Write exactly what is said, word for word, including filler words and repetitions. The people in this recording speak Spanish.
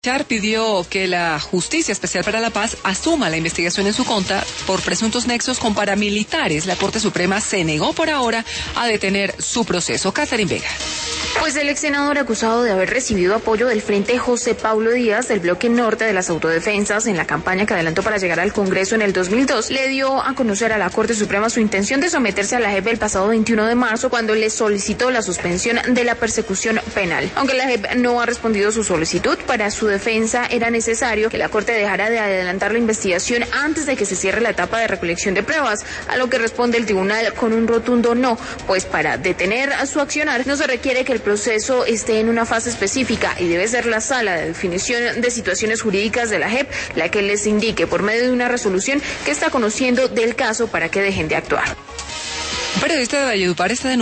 Char pidió que la Justicia Especial para la Paz asuma la investigación en su contra por presuntos nexos con paramilitares. La Corte Suprema se negó por ahora a detener su proceso. Catherine Vega. Pues el ex senador acusado de haber recibido apoyo del Frente José Paulo Díaz del bloque norte de las autodefensas en la campaña que adelantó para llegar al Congreso en el dos mil dos, le dio a conocer a la Corte Suprema su intención de someterse a la J E P el pasado veintiuno de marzo cuando le solicitó la suspensión de la persecución penal. Aunque la J E P no ha respondido su solicitud, para su defensa era necesario que la Corte dejara de adelantar la investigación antes de que se cierre la etapa de recolección de pruebas, a lo que responde el tribunal con un rotundo no, pues para detener a su accionar no se requiere que el proceso esté en una fase específica y debe ser la Sala de Definición de Situaciones Jurídicas de la J E P la que les indique por medio de una resolución que está conociendo del caso para que dejen de actuar. Un periodista de Valledupar está